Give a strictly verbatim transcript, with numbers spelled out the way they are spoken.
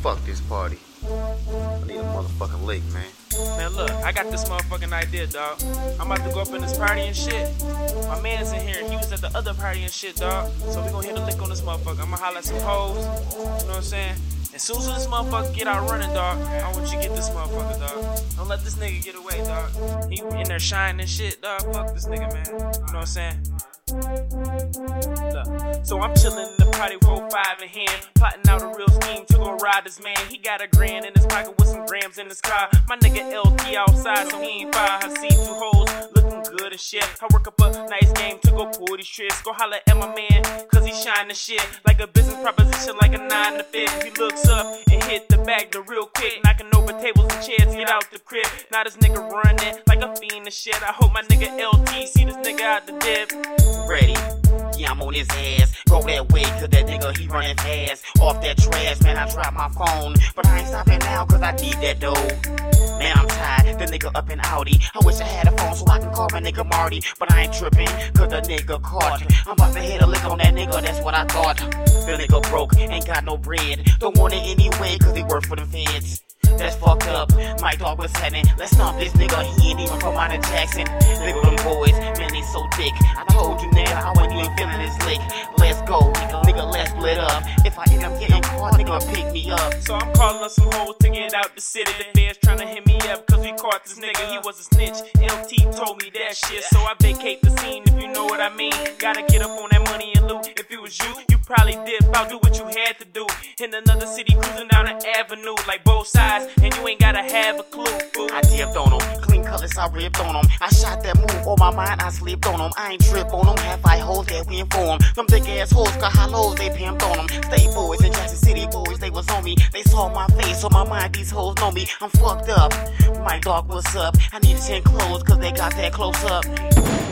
fuck this party. I need a motherfucking lick, man. Man, look, I got this motherfucking idea, dog. I'm about to go up in this party and shit. My man's in here, and he was at the other party and shit, dog. So we gonna hit a lick on this motherfucker. I'm gonna holler at some hoes. You know what I'm saying? As soon as this motherfucker get out running, dog, I want you to get this motherfucker, dog. Don't let this nigga get away, dog. He in there shining and shit, dog. Fuck this nigga, man. You know what I'm saying? Look, so I'm chillin' in the party, roll five in hand, plotting out a real scheme to go ride this man. He got a grand in his pocket with some grams in his car. My nigga L T outside, so he ain't fire. I see two hoes looking good and shit. I work up a nice game to go pull these tricks. Go holler at my man, cause he shining shit like a business proposition, like a nine to fifth. He looks up and hit the bag the real quick, knocking over tables and chairs, get out the crib. Now this nigga running like a fiend and shit. I hope my nigga L T see this nigga out the dip. Ready, yeah, I'm on his ass. Go that way, cause that nigga, he running fast. Off that trash, man, I dropped my phone. But I ain't stopping now, cause I need that dough. Man, I'm tired, the nigga up in Audi. I wish I had a phone so I can call my nigga Marty. But I ain't tripping, cause the nigga caught. I'm about to hit a lick on that nigga, that's what I thought. The nigga broke, ain't got no bread. Don't want it anyway, cause he work for the feds. That's fucked up, my dog was heading. Let's stomp this nigga, he ain't even from Michael Jackson. Nigga, them boys, man, they so thick. I told you, man, I want you ain't feeling this lick. Let's go, nigga, nigga, let's split up. If I end up getting caught, nigga, pick me up. So I'm calling up some hoes to get out the city. The feds tryna hit me up, cause we caught this nigga. He was a snitch, L T told me that shit. So I vacate the scene, if you know what I mean. Gotta get up on that money and loot. If it was you, you probably dip out, do what you had to do. In another city, cruising down the avenue, like both sides, and you ain't gotta have a clue, fool. I dipped on him, clean colors, I ripped on him. I shot that move on my mind, I slipped on him. I ain't trip on them, half I hoes that we inform. Them thick ass hoes got hollows, they pimped on them. State boys and Jackson City boys, they was on me. They saw my face on my mind, these hoes know me. I'm fucked up. My dog, what's up? I need to change clothes, cause they got that close up.